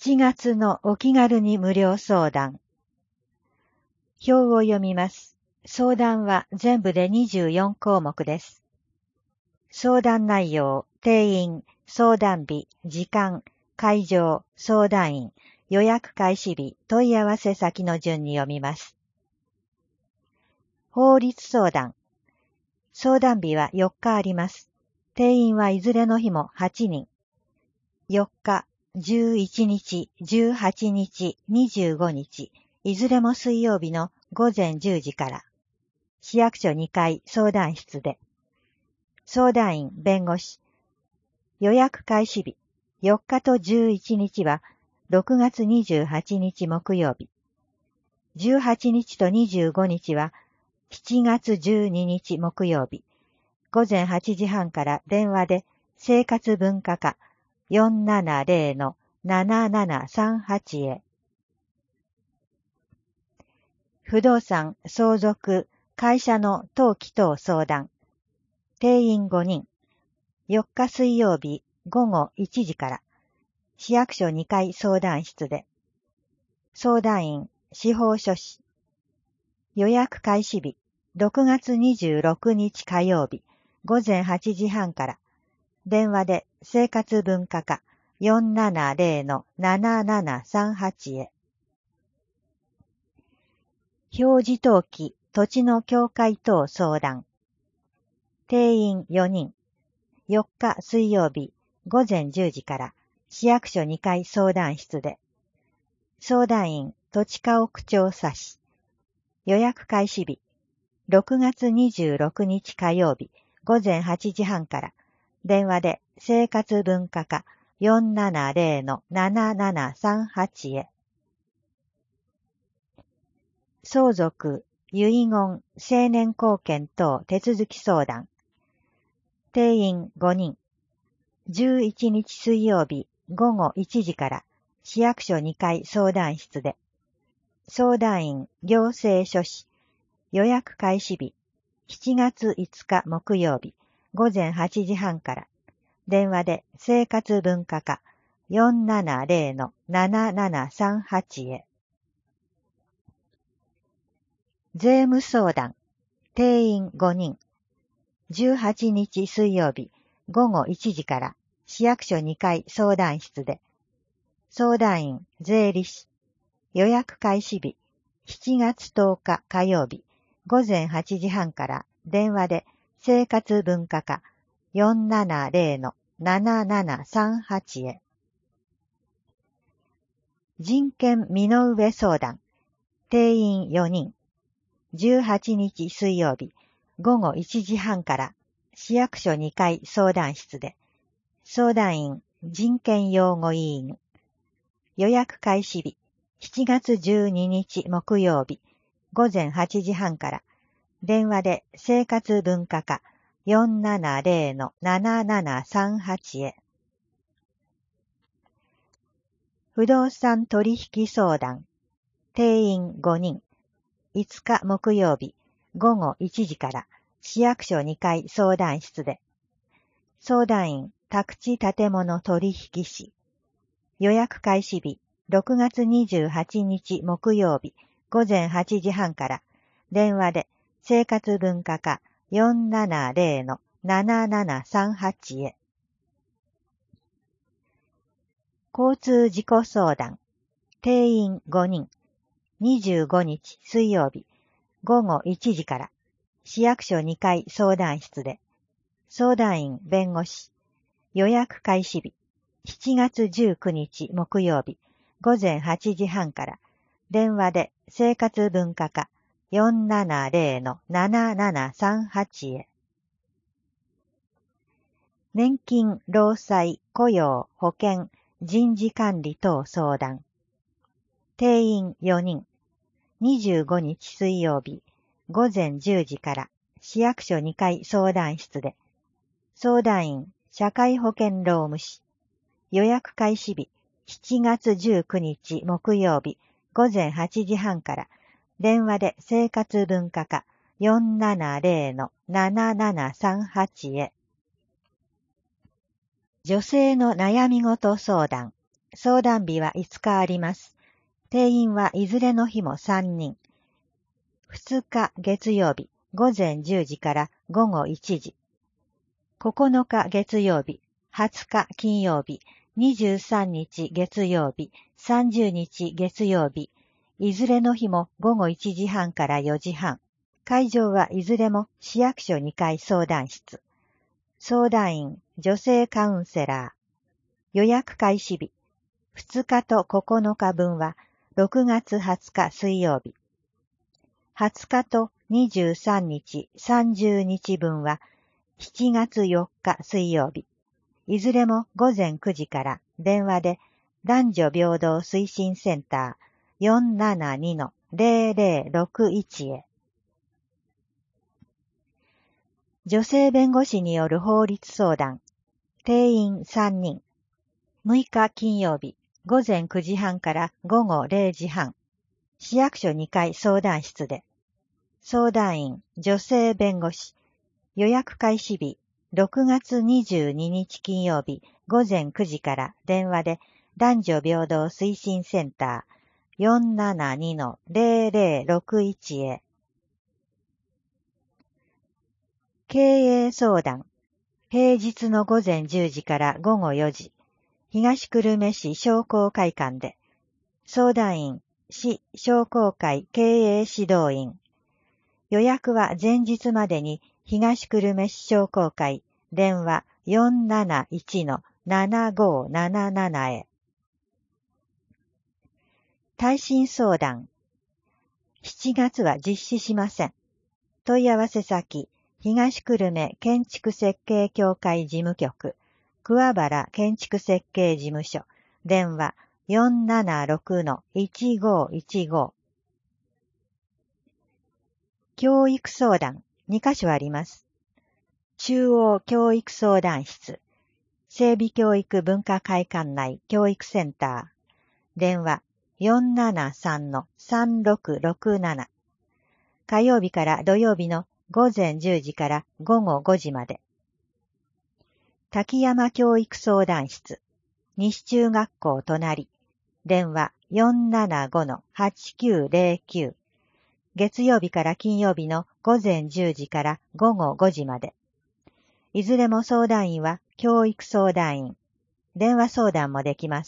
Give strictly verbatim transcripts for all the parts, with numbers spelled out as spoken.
しちがつのお気軽に無料相談。表を読みます。相談は全部でにじゅうよんこうもくです。相談内容、定員、相談日、時間、会場、相談員、予約開始日、問い合わせ先の順に読みます。法律相談。相談日はよっかあります。定員はいずれの日もはちにん。よっか、じゅういちにち、じゅうはちにち、にじゅうごにち、いずれも水曜日のごぜんじゅうじから。市役所にかい相談室で。相談員、弁護士。予約開始日、よっかとじゅういちにちはろくがつにじゅうはちにち木曜日。じゅうはちにちとにじゅうごにちはしちがつじゅうににち木曜日。ごぜんはちじはんから電話で生活文化課 よんななぜろのななななさんはち へ。不動産、相続、会社の登記等相談。定員ごにん。よっか水曜日ごごいちじから。市役所にかい相談室で。相談員、司法書士。予約開始日、ろくがつにじゅうろくにち火曜日、ごぜんはちじはんから。電話で生活文化課 よんななぜろのななななさんはち へ。表示登記、土地の境界等相談。定員よにん。よっか水曜日ごぜんじゅうじから市役所にかい相談室で。相談員、土地家屋調査士。予約開始日、ろくがつにじゅうろくにち火曜日ごぜんはちじはんから。電話で生活文化課 よんななぜろのななななさんはち へ。相続、遺言、成年後見等手続き相談。定員ごにん。じゅういちにち水曜日ごごいちじから市役所にかい相談室で。相談員、行政書士。予約開始日、しちがついつか木曜日ごぜんはちじはんから。電話で生活文化課 よんななぜろのななななさんはち へ。税務相談。定員ごにん。じゅうはちにち水曜日ごごいちじから市役所にかい相談室で。相談員、税理士。予約開始日、しちがつとおか火曜日ごぜんはちじはんから電話で生活文化課 よんななぜろのななななさんはち へ。人権身の上相談。定員よにん。じゅうはちにち水曜日ごごいちじはんから市役所にかい相談室で。相談員、人権擁護委員。予約開始日、しちがつじゅうににち木曜日ごぜんはちじはんから。電話で生活文化課 よんななぜろのななななさんはち へ。不動産取引相談。定員ごにん。いつか木曜日ごごいちじから市役所にかい相談室で。相談員、宅地建物取引士。予約開始日、ろくがつにじゅうはちにち木曜日ごぜんはちじはんから。電話で生活文化課 よんななぜろのななななさんはち へ。交通事故相談。定員ごにん。にじゅうごにち水曜日ごごいちじから市役所にかい相談室で。相談員、弁護士。予約開始日、しちがつじゅうくにち木曜日ごぜんはちじはんから。電話で生活文化課 よんななぜろのななななさんはち へ。年金、労災、雇用、保険、人事管理等相談。定員よにん。にじゅうごにち水曜日ごぜんじゅうじから市役所にかい相談室で。相談員、社会保険労務士。予約開始日、しちがつじゅうくにち木曜日ごぜんはちじはんから。電話で生活文化課 よんななぜろのななななさんはち へ。女性の悩み事相談。 相談日はいつかあります。定員はいずれの日もさんにん。ふつか月曜日、午前じゅうじから午後いちじ。ここのか月曜日、はつか金曜日、にじゅうさんにち月曜日、さんじゅうにち月曜日、いずれの日も午後いちじはんからよじはん。会場はいずれも市役所にかい相談室。相談員、女性カウンセラー。予約開始日。ふつかとここのか分はろくがつはつか水曜日。はつかとにじゅうさんにち、さんじゅうにち分はしちがつよっか水曜日。いずれも午前くじから電話で男女平等推進センター よんななにのぜろぜろろくいち へ。女性弁護士による法律相談。定員さんにん。むいか金曜日、午前くじはんから午後れいじはん。市役所にかい相談室で。相談員、女性弁護士。予約開始日、ろくがつにじゅうににち金曜日午前くじから電話で男女平等推進センター よんななにのぜろぜろろくいち へ。経営相談。平日の午前じゅうじから午後よじ。東久留米市商工会館で。相談員、市商工会経営指導員。予約は前日までに東久留米市商工会電話 よんなないちのななごなななな へ。耐震相談。しちがつは実施しません。問い合わせ先、東久留米建築設計協会事務局、桑原建築設計事務所、電話 よんななろくのいちごいちご。教育相談、にかしょあります。中央教育相談室、整備教育文化会館内教育センター、電話 よんななさんのさんろくろくなな。火曜日から土曜日の午前じゅうじから午後ごじまで。滝山教育相談室、西中学校隣、電話 よんななごのはちきゅうぜろきゅう。月曜日から金曜日の午前じゅうじから午後ごじまで。いずれも相談員は教育相談員。電話相談もできます。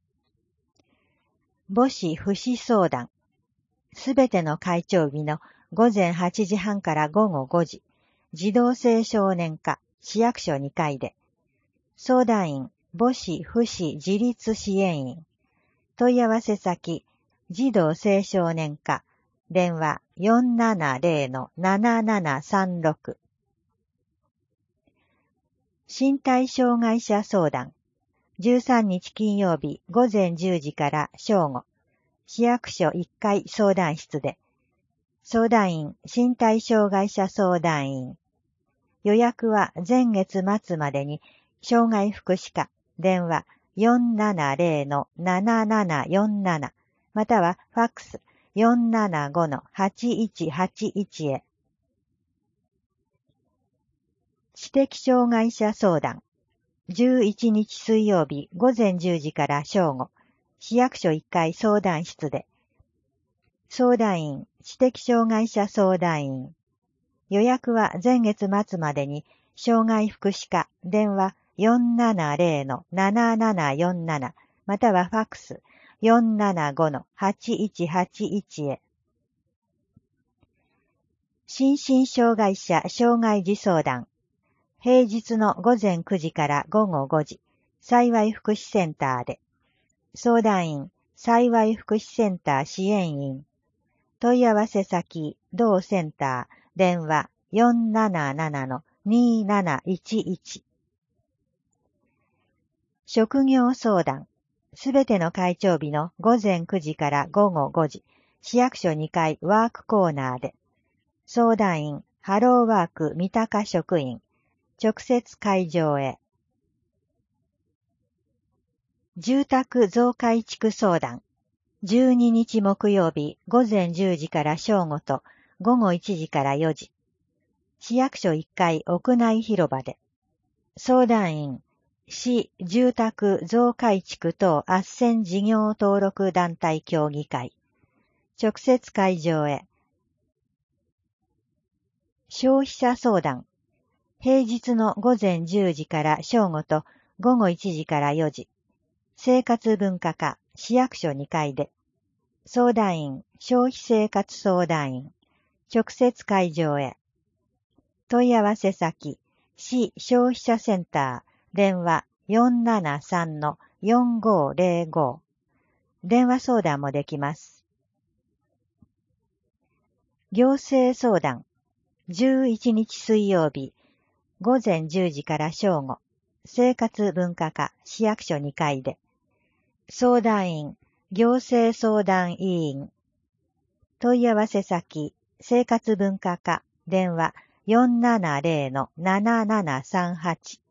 母子福祉相談。すべての会長日の午前はちじはんから午後ごじ。児童青少年課市役所にかいで。相談員、母子福祉自立支援員。問い合わせ先、児童青少年課。電話 よんななぜろのななななさんろく。身体障害者相談。じゅうさんにち金曜日午前じゅうじから正午。市役所いっかい相談室で。相談員、身体障害者相談員。予約は前月末までに、障害福祉課、電話 よんななぜろのななななよんなな、またはファックス よんななごのはちいちはちいち へ。知的障害者相談。じゅういちにち水曜日午前じゅうじから正午。市役所いっかい相談室で。相談員、知的障害者相談員。予約は前月末までに、障害福祉課、電話 よんななぜろのななななよんなな、またはファックス よんななごのはちいちはちいち へ。心身障害者障害児相談。平日の午前くじから午後ごじ、幸い福祉センターで。相談員、幸い福祉センター支援員。問い合わせ先、同センター、電話 よんななななのになないちいち。職業相談。すべての会長日の午前くじから午後ごじ、市役所にかいワークコーナーで。相談員、ハローワーク三鷹職員。直接会場へ。住宅増改築相談。じゅうににち木曜日午前じゅうじから正午と午後いちじからよじ。市役所いっかい屋内広場で。相談員、 市住宅増改築等斡旋事業登録団体協議会。直接会場へ。消費者相談。平日の午前じゅうじから正午と午後いちじからよじ。生活文化課市役所にかいで。相談員、消費生活相談員。直接会場へ。問い合わせ先、市消費者センター、電話 よんななさんのよんごぜろご。電話相談もできます。行政相談。じゅういちにち水曜日、午前じゅうじから正午。生活文化課市役所にかいで。相談員、行政相談委員。問い合わせ先、生活文化課、電話 よんななぜろのななななさんはち。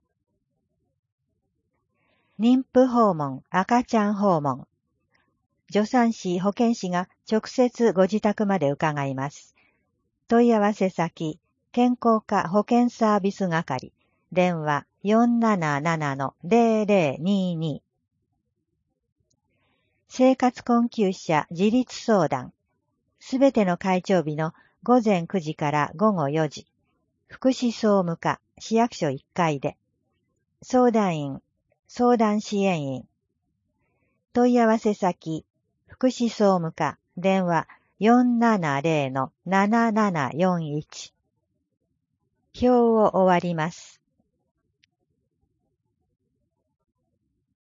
妊婦訪問、赤ちゃん訪問。助産師、保健師が直接ご自宅まで伺います。問い合わせ先、健康課保健サービス係、電話 よんななななのぜろぜろにに。生活困窮者自立相談。すべての会長日の午前くじから午後よじ。福祉総務課市役所いっかいで。相談員、相談支援員。問い合わせ先、福祉総務課電話 よんななぜろのななななよんいち。表を終わります。